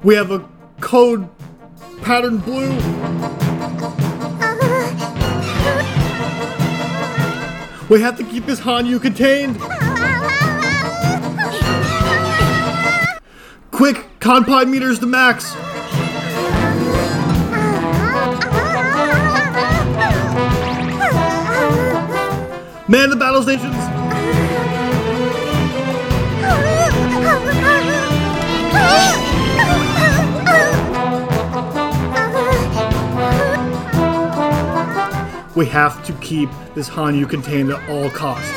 We have a code pattern blue. We have to keep this Hanyu contained. Quick, Kanpai meters to max. Man the battle stations. We have to keep this Hanyu contained at all costs.